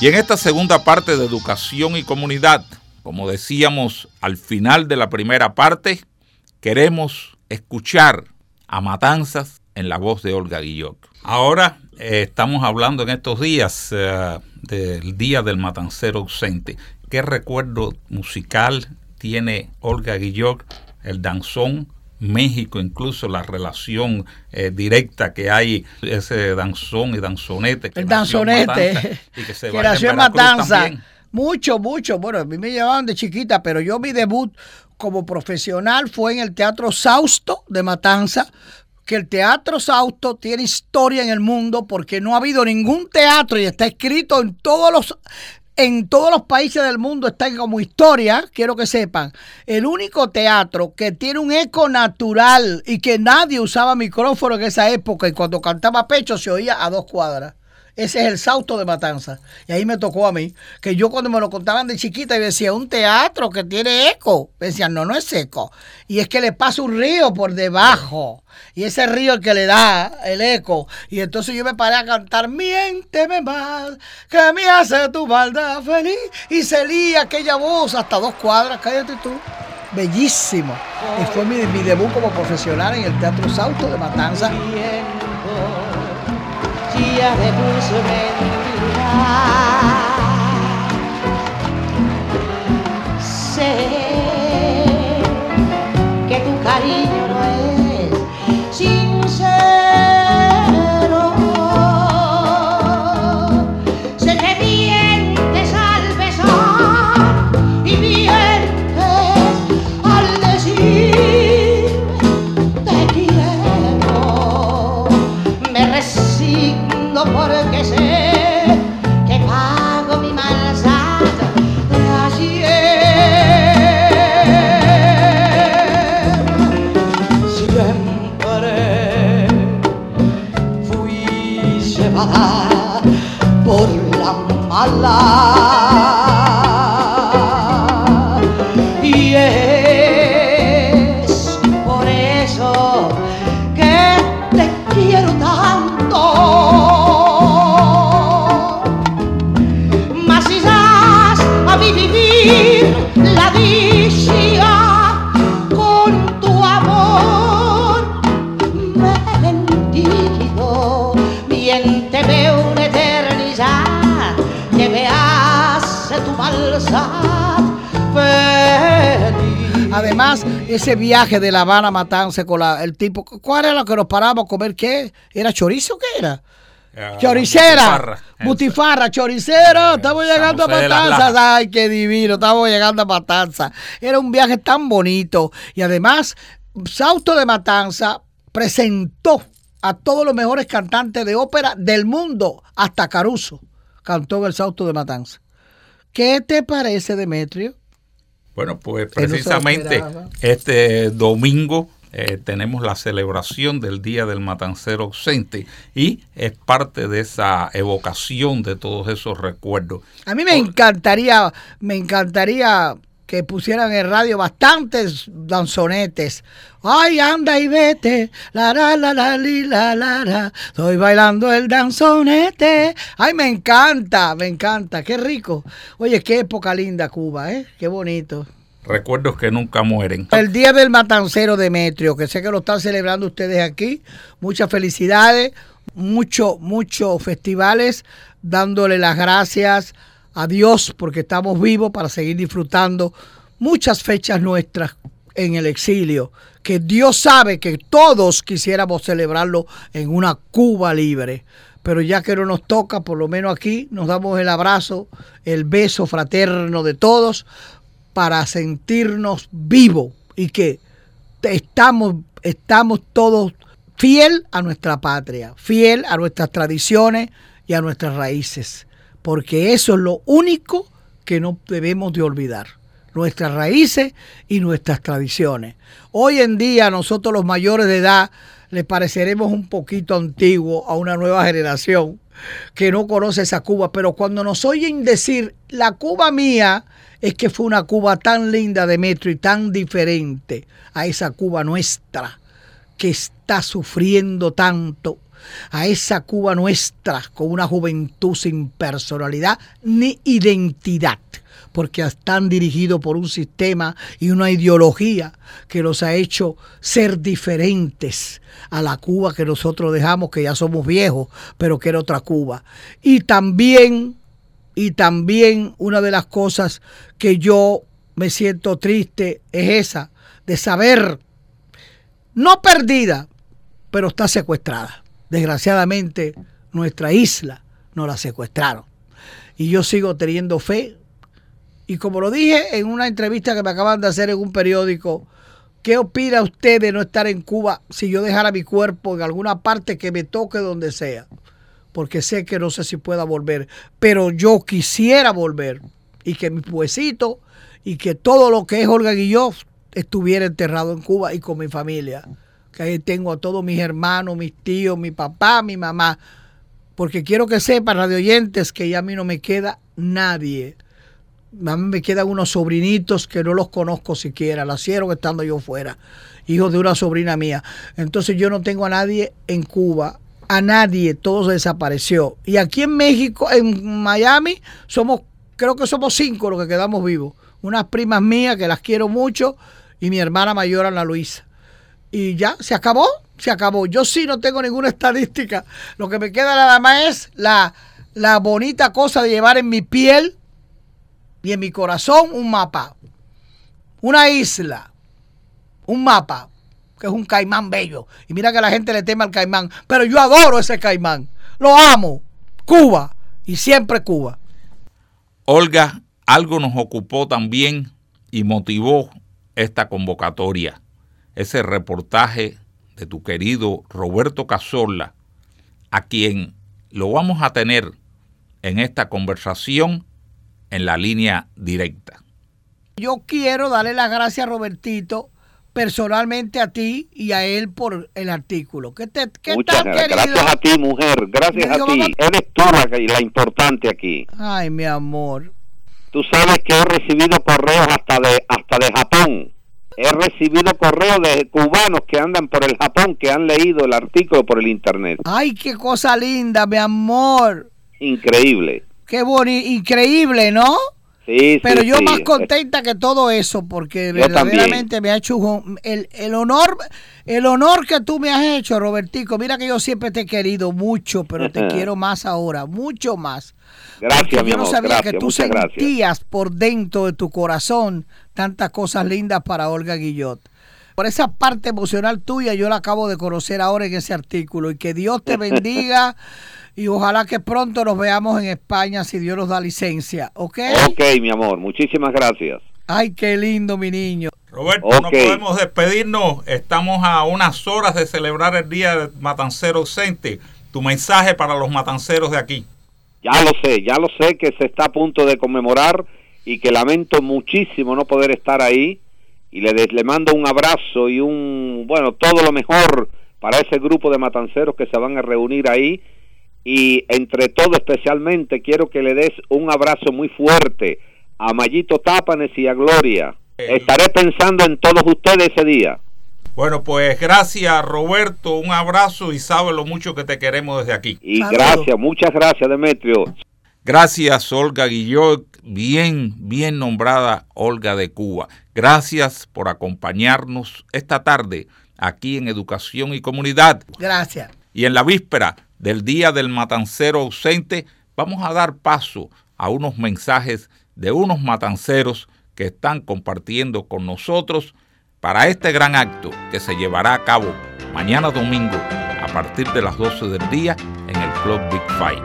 Y en esta segunda parte de Educación y Comunidad, como decíamos al final de la primera parte, queremos escuchar a Matanzas en la voz de Olga Guillot. Ahora estamos hablando en estos días del Día del Matancero ausente. ¿Qué recuerdo musical tiene Olga Guillot, el danzón, México, incluso la relación directa que hay, ese danzón y danzonete? El danzonete, que nació en Matanza. Mucho. Bueno, a mí me llevaban de chiquita, pero yo mi debut como profesional fue en el Teatro Sausto de Matanza, que el Teatro Sausto tiene historia en el mundo porque no ha habido ningún teatro, y está escrito en todos los países del mundo, está como historia, quiero que sepan, el único teatro que tiene un eco natural y que nadie usaba micrófono en esa época, y cuando cantaba Pecho se oía a 2 cuadras. Ese es el Sausto de Matanza. Y ahí me tocó a mí, que yo cuando me lo contaban de chiquita, yo decía, un teatro que tiene eco. Me decían, no es eco. Y es que le pasa un río por debajo. Y ese río es el que le da el eco. Y entonces yo me paré a cantar, miénteme mal, que me hace tu maldad feliz. Y se lía aquella voz hasta 2 cuadras, cállate tú. Bellísimo. Y fue mi debut como profesional en el Teatro Sausto de Matanza. Día de dulce mentira. Sé que tu cariño no es sincero. Sé que mientes al besar y mientes al decir te quiero. Me resigno porque sé que pago mi maldad de ayer. Siempre fui llevada por la maldad y es por eso que te quiero tanto. Mas si das a mi vivir la dicha con tu amor, me bendigo. Miénteme una eternidad que me hace tu maldad feliz. Además, ese viaje de La Habana a Matanza con el tipo, ¿cuál era lo que nos parábamos a comer? ¿Qué? ¿Era chorizo o qué era? Choricera, butifarra, choricero, estamos llegando a Matanza. Ay, qué divino, estamos llegando a Matanza. Era un viaje tan bonito. Y además, Sausto de Matanza presentó a todos los mejores cantantes de ópera del mundo, hasta Caruso cantó en el Sausto de Matanza. ¿Qué te parece, Demetrio? Bueno, pues precisamente este domingo tenemos la celebración del Día del Matancero ausente y es parte de esa evocación de todos esos recuerdos. A mí me encantaría que pusieran en radio bastantes danzonetes. Ay, anda y vete, la la la la la la la, estoy bailando el danzonete. Ay, me encanta, qué rico. Oye, qué época linda Cuba, qué bonito. Recuerdos que nunca mueren. El Día del Matancero, Demetrio, que sé que lo están celebrando ustedes aquí. Muchas felicidades, muchos festivales, dándole las gracias a Dios porque estamos vivos para seguir disfrutando muchas fechas nuestras en el exilio, que Dios sabe que todos quisiéramos celebrarlo en una Cuba libre, pero ya que no nos toca, por lo menos aquí nos damos el abrazo, el beso fraterno de todos para sentirnos vivos y que estamos todos fiel a nuestra patria, fiel a nuestras tradiciones y a nuestras raíces, porque eso es lo único que no debemos de olvidar, nuestras raíces y nuestras tradiciones. Hoy en día nosotros los mayores de edad les pareceremos un poquito antiguos a una nueva generación que no conoce esa Cuba, pero cuando nos oyen decir la Cuba mía, es que fue una Cuba tan linda, Demetrio, y tan diferente a esa Cuba nuestra que está sufriendo tanto a esa Cuba nuestra con una juventud sin personalidad ni identidad, porque están dirigidos por un sistema y una ideología que los ha hecho ser diferentes a la Cuba que nosotros dejamos, que ya somos viejos, pero que era otra Cuba. Y también una de las cosas que yo me siento triste es esa, de saber, no perdida, pero está secuestrada. Desgraciadamente, nuestra isla nos la secuestraron. Y yo sigo teniendo fe. Y como lo dije en una entrevista que me acaban de hacer en un periódico, ¿qué opina usted de no estar en Cuba si yo dejara mi cuerpo en alguna parte que me toque donde sea? Porque sé que no sé si pueda volver, pero yo quisiera volver y que mi huesito y que todo lo que es Olga Guillot estuviera enterrado en Cuba y con mi familia. Que ahí tengo a todos mis hermanos, mis tíos, mi papá, mi mamá. Porque quiero que sepan, radioyentes, que ya a mí no me queda nadie. A mí me quedan unos sobrinitos que no los conozco siquiera, nacieron estando yo fuera, hijos de una sobrina mía. Entonces yo no tengo a nadie en Cuba, a nadie, todo se desapareció. Y aquí en México, en Miami, creo que somos 5 los que quedamos vivos. Unas primas mías que las quiero mucho y mi hermana mayor, Ana Luisa. Y ya, se acabó. Yo sí no tengo ninguna estadística. Lo que me queda nada más es la bonita cosa de llevar en mi piel y en mi corazón un mapa, una isla, un mapa, que es un caimán bello. Y mira que la gente le teme al caimán, pero yo adoro ese caimán, lo amo. Cuba, y siempre Cuba. Olga, algo nos ocupó también y motivó esta convocatoria, ese reportaje de tu querido Roberto Cazorla, a quien lo vamos a tener en esta conversación en la línea directa. Yo quiero darle las gracias a Robertito personalmente a ti y a él por el artículo. Muchas gracias a ti, mujer. Gracias a ti. Eres tú la importante aquí. Ay, mi amor. Tú sabes que he recibido correos hasta de Japón. He recibido correos de cubanos que andan por el Japón, que han leído el artículo por el internet. Ay, qué cosa linda, mi amor. Increíble. Qué bonito, increíble, ¿no? Sí, pero sí, yo sí. más contenta que todo eso, porque yo verdaderamente también. me ha hecho el honor que tú me has hecho, Robertico. Mira que yo siempre te he querido mucho, pero te quiero más ahora, mucho más. Gracias, mi yo no amor, sabía gracias, que tú muchas sentías gracias. por dentro de tu corazón tantas cosas lindas para Olga Guillot. Por esa parte emocional tuya yo la acabo de conocer ahora en ese artículo, y que Dios te bendiga. Y ojalá que pronto nos veamos en España si Dios nos da licencia, ¿ok? Ok, mi amor, muchísimas gracias. Ay, qué lindo, mi niño. Roberto, Ok. no podemos despedirnos. Estamos a unas horas de celebrar el Día del Matancero Ausente. Tu mensaje para los matanceros de aquí. Ya lo sé que se está a punto de conmemorar y que lamento muchísimo no poder estar ahí. Y le mando un abrazo y todo lo mejor para ese grupo de matanceros que se van a reunir ahí. Y entre todo, especialmente, quiero que le des un abrazo muy fuerte a Mayito Tápanes y a Gloria. Estaré pensando en todos ustedes ese día. Bueno, pues gracias, Roberto, un abrazo y sabes lo mucho que te queremos desde aquí. Y Saludos. gracias, muchas gracias, Demetrio. Gracias, Olga Guillot, bien nombrada Olga de Cuba. Gracias por acompañarnos esta tarde aquí en Educación y Comunidad. Gracias. Y en la víspera del Día del Matancero Ausente, vamos a dar paso a unos mensajes de unos matanceros que están compartiendo con nosotros para este gran acto que se llevará a cabo mañana domingo a partir de las 12 del día en el Club Big Five.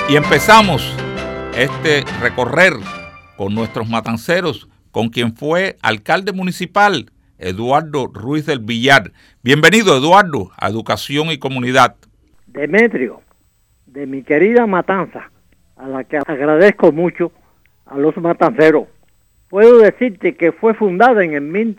Y empezamos este recorrer con nuestros matanceros, con quien fue alcalde municipal, Eduardo Ruiz del Villar. Bienvenido, Eduardo, a Educación y Comunidad. Demetrio, de mi querida Matanza, a la que agradezco mucho a los matanceros, puedo decirte que fue fundada en el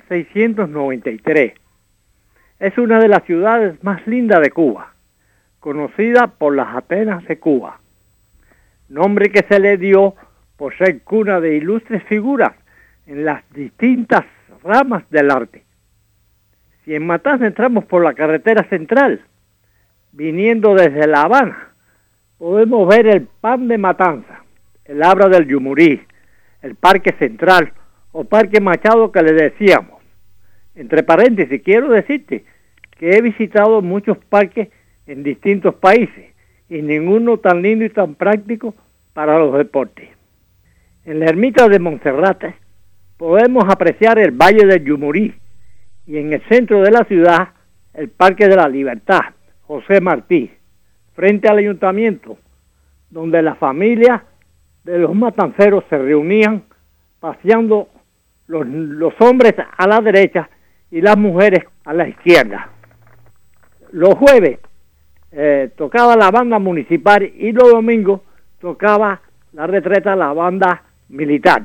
1693. Es una de las ciudades más lindas de Cuba, conocida por las Atenas de Cuba, nombre que se le dio por ser cuna de ilustres figuras en las distintas ramas del arte. Si en Matanza entramos por la carretera central, viniendo desde La Habana, podemos ver el Pan de Matanza, el Abra del Yumurí, el Parque Central o Parque Machado que le decíamos. Entre paréntesis, quiero decirte que he visitado muchos parques en distintos países y ninguno tan lindo y tan práctico para los deportes. En la ermita de Monserrate podemos apreciar el Valle del Yumurí y en el centro de la ciudad el Parque de la Libertad, José Martí, frente al ayuntamiento, donde las familias de los matanceros se reunían paseando los hombres a la derecha y las mujeres a la izquierda. Los jueves tocaba la banda municipal y los domingos tocaba la retreta la banda militar.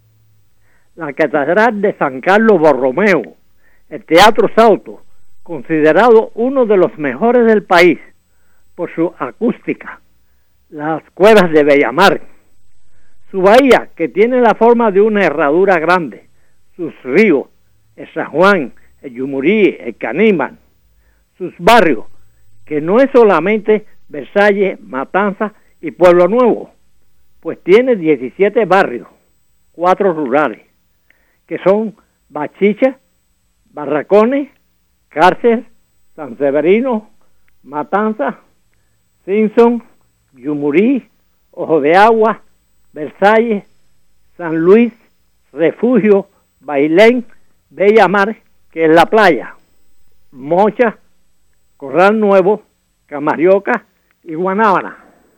La Catedral de San Carlos Borromeo, el Teatro Sauto, considerado uno de los mejores del país por su acústica, las cuevas de Bellamar, su bahía que tiene la forma de una herradura grande, sus ríos, el San Juan, el Yumurí, el Caníbal, sus barrios, que no es solamente Versalles, Matanza y Pueblo Nuevo, pues tiene 17 barrios, 4 rurales, que son Bachicha, Barracones, Cárcel, San Severino, Matanza, Simpson, Yumurí, Ojo de Agua, Versalles, San Luis, Refugio, Bailén, Bellamar, que es la playa, Mocha, Corral Nuevo, Camarioca y Guanábana.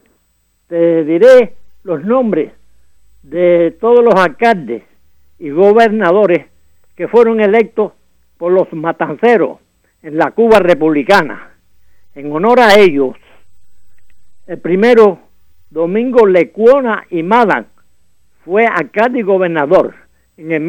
Te diré los nombres de todos los alcaldes y gobernadores que fueron electos por los matanceros en la Cuba republicana. En honor a ellos, el primero, Domingo Lecuona y Madán, fue alcalde y gobernador. En el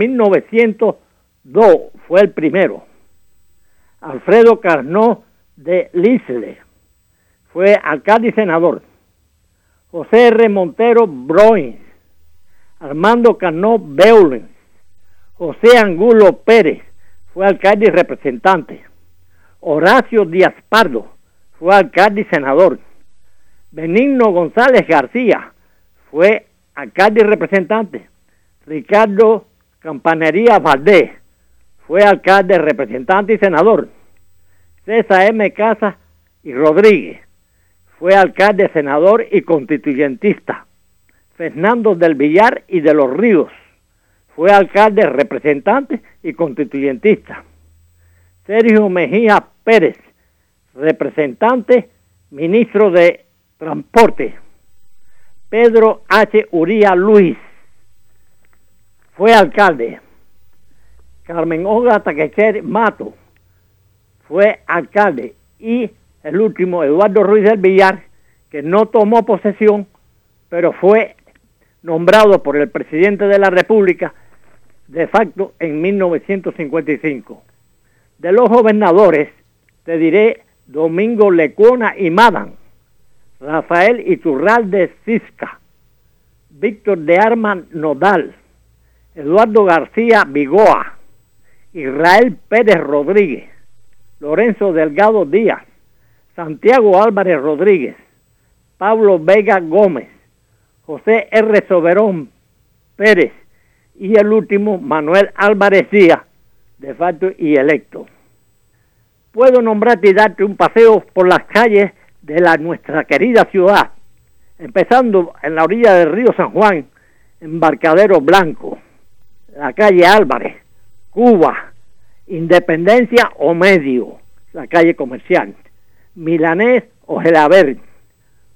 1902 fue el primero. Alfredo Carnot de Lisle fue alcalde y senador. José R. Montero Broins, Armando Carnot Beulens, José Angulo Pérez fue alcalde y representante. Horacio Díaz Pardo fue alcalde y senador. Benigno González García fue alcalde y representante. Ricardo Campanería Valdés fue alcalde, representante y senador. César M. Casas y Rodríguez fue alcalde, senador y constituyentista. Fernando del Villar y de los Ríos fue alcalde, representante y constituyentista. Sergio Mejía Pérez, representante, ministro de Transporte. Pedro H. Uría Luis fue alcalde. Carmen Olga Taquecher Mato fue alcalde. Y el último, Eduardo Ruiz del Villar, que no tomó posesión, pero fue nombrado por el presidente de la República de facto en 1955. De los gobernadores, te diré Domingo Lecuona y Madán, Rafael Iturralde Cisca, Víctor de Armas Nodal, Eduardo García Vigoa, Israel Pérez Rodríguez, Lorenzo Delgado Díaz, Santiago Álvarez Rodríguez, Pablo Vega Gómez, José R. Soberón Pérez y el último Manuel Álvarez Díaz, de facto y electo. Puedo nombrarte y darte un paseo por las calles de nuestra querida ciudad, empezando en la orilla del río San Juan, Embarcadero Blanco, la calle Álvarez, Cuba, Independencia o Medio, la calle Comercial, Milanés o Gelabert,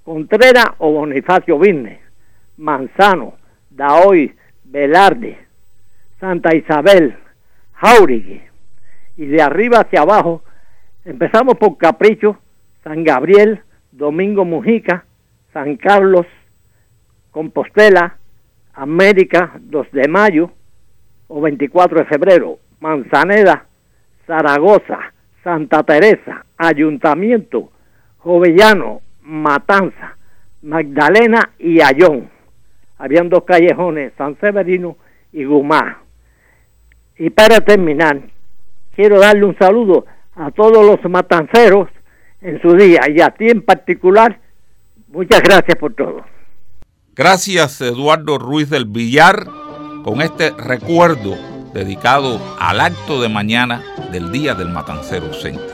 Contreras o Bonifacio Vilnes, Manzano, Daoy, Velarde, Santa Isabel, Jáuregui, y de arriba hacia abajo empezamos por Capricho, San Gabriel, Domingo Mujica, San Carlos, Compostela, América, 2 de Mayo o 24 de febrero, Manzaneda, Zaragoza, Santa Teresa, Ayuntamiento, Jovellano, Matanza, Magdalena y Ayón. Habían 2 callejones, San Severino y Gumá. Y para terminar, quiero darle un saludo a todos los matanceros en su día y a ti en particular. Muchas gracias por todo. Gracias, Eduardo Ruiz del Villar, con este recuerdo dedicado al acto de mañana del Día del Matancero ausente.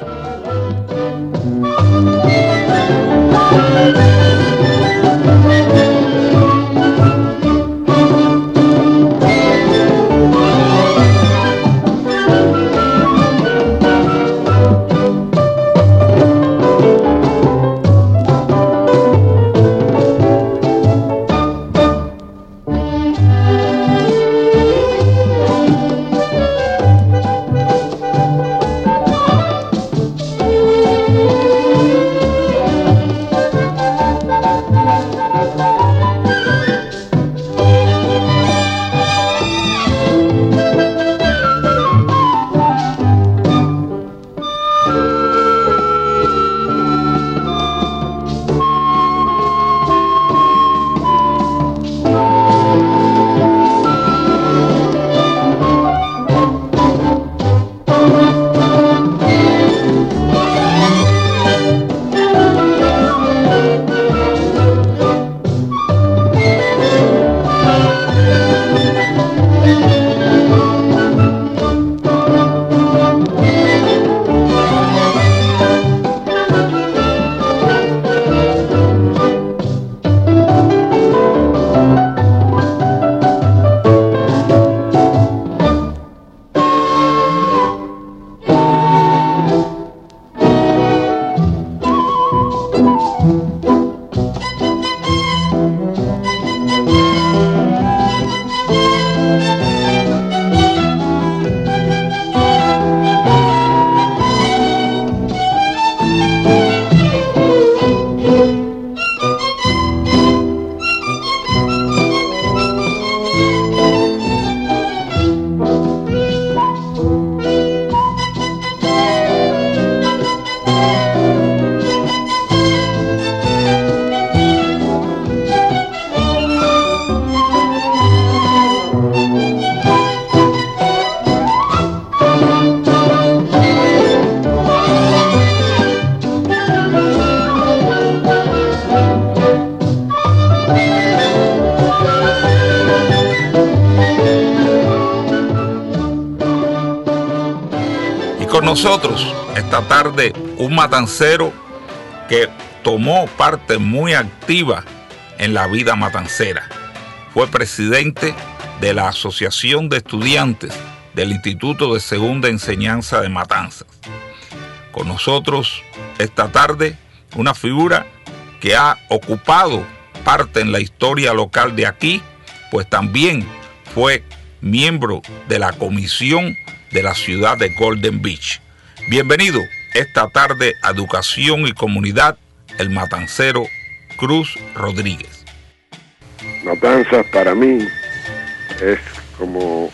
Con nosotros esta tarde un matancero que tomó parte muy activa en la vida matancera. Fue presidente de la Asociación de Estudiantes del Instituto de Segunda Enseñanza de Matanzas. Con nosotros esta tarde una figura que ha ocupado parte en la historia local de aquí, pues también fue miembro de la comisión de la ciudad de Golden Beach. Bienvenido esta tarde a Educación y Comunidad, el matancero Cruz Rodríguez. Matanzas para mí es como,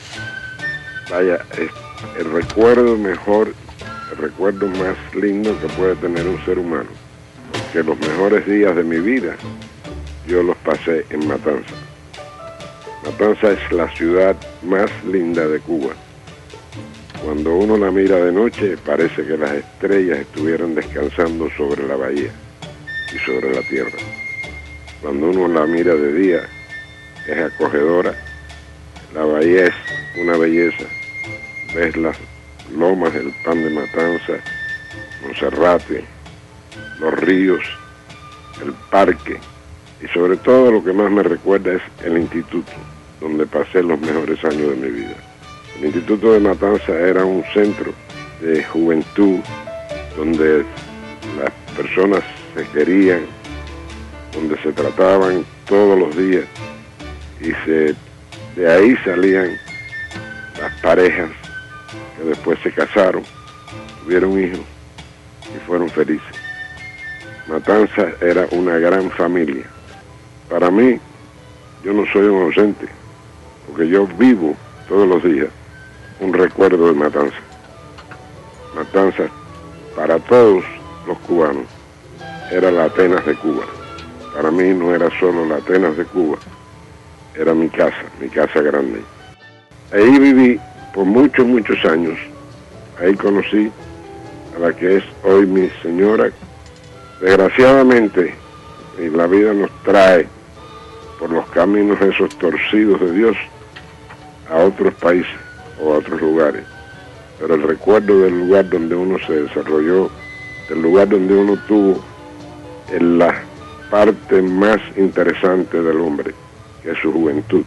es el recuerdo mejor, el recuerdo más lindo que puede tener un ser humano, porque los mejores días de mi vida yo los pasé en Matanzas. Matanzas es la ciudad más linda de Cuba. Cuando uno la mira de noche, parece que las estrellas estuvieran descansando sobre la bahía y sobre la tierra. Cuando uno la mira de día, es acogedora. La bahía es una belleza. Ves las lomas del Pan de Matanzas, Monserrate, los ríos, el parque, y sobre todo lo que más me recuerda es el instituto, donde pasé los mejores años de mi vida. El Instituto de Matanzas era un centro de juventud donde las personas se querían, donde se trataban todos los días y de ahí salían las parejas que después se casaron, tuvieron hijos y fueron felices. Matanzas era una gran familia. Para mí, yo no soy un ausente, porque yo vivo todos los días un recuerdo de Matanzas. Matanzas, para todos los cubanos, era la Atenas de Cuba. Para mí no era solo la Atenas de Cuba, era mi casa grande. Ahí viví por muchos, muchos años. Ahí conocí a la que es hoy mi señora. Desgraciadamente, la vida nos trae por los caminos esos torcidos de Dios a otros países o a otros lugares. Pero el recuerdo del lugar donde uno se desarrolló, del lugar donde uno tuvo en la parte más interesante del hombre, que es su juventud,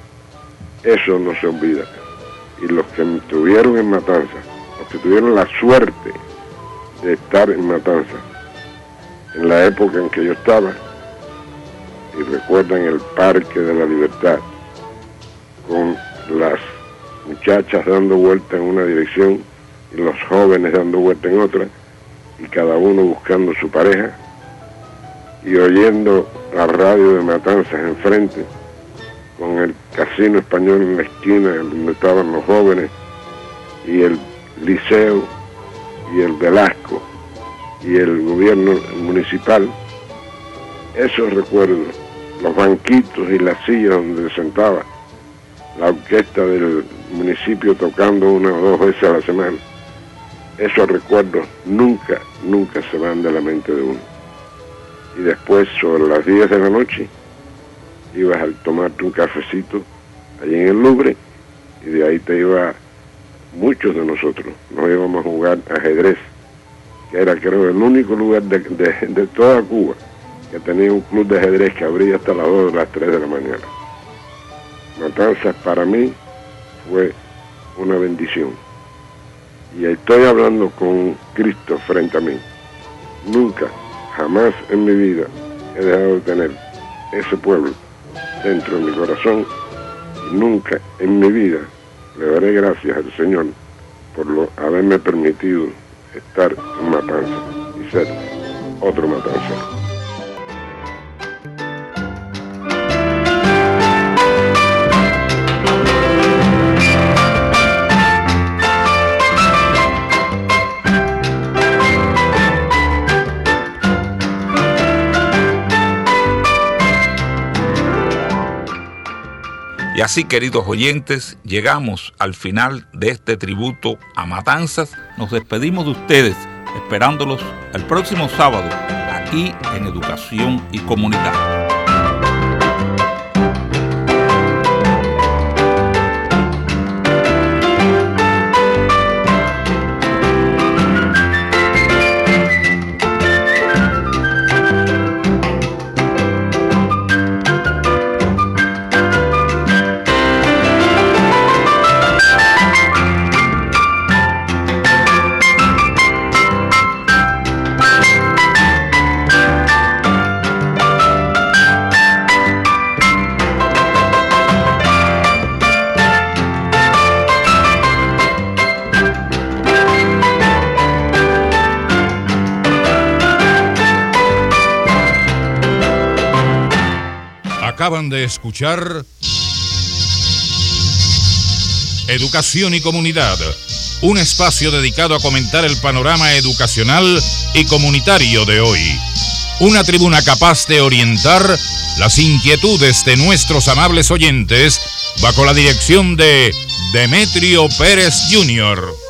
eso no se olvida. Y los que estuvieron en Matanzas, los que tuvieron la suerte de estar en Matanzas, en la época en que yo estaba, y recuerdan el Parque de la Libertad, con las muchachas dando vuelta en una dirección y los jóvenes dando vuelta en otra, y cada uno buscando su pareja, y oyendo la radio de Matanzas enfrente, con el Casino Español en la esquina donde estaban los jóvenes, y el Liceo, y el Velasco, y el gobierno municipal. Esos recuerdos, los banquitos y las sillas donde se sentaba la orquesta del municipio tocando 1 o 2 veces a la semana, esos recuerdos nunca se van de la mente de uno. Y después, sobre las 10 de la noche, ibas a tomarte un cafecito allí en el Louvre, y de ahí te iba, muchos de nosotros nos íbamos a jugar ajedrez, que era, creo, el único lugar de toda Cuba que tenía un club de ajedrez que abría hasta las 2 o las 3 de la mañana. Matanzas para mí fue una bendición. Y estoy hablando con Cristo frente a mí. Nunca, jamás en mi vida he dejado de tener ese pueblo dentro de mi corazón, y nunca en mi vida le daré gracias al Señor por haberme permitido estar en Matanzas y ser otro matancero. Y así, queridos oyentes, llegamos al final de este tributo a Matanzas. Nos despedimos de ustedes, esperándolos el próximo sábado, aquí en Educación y Comunidad. Acaban de escuchar Educación y Comunidad, un espacio dedicado a comentar el panorama educacional y comunitario de hoy. Una tribuna capaz de orientar las inquietudes de nuestros amables oyentes bajo la dirección de Demetrio Pérez Jr.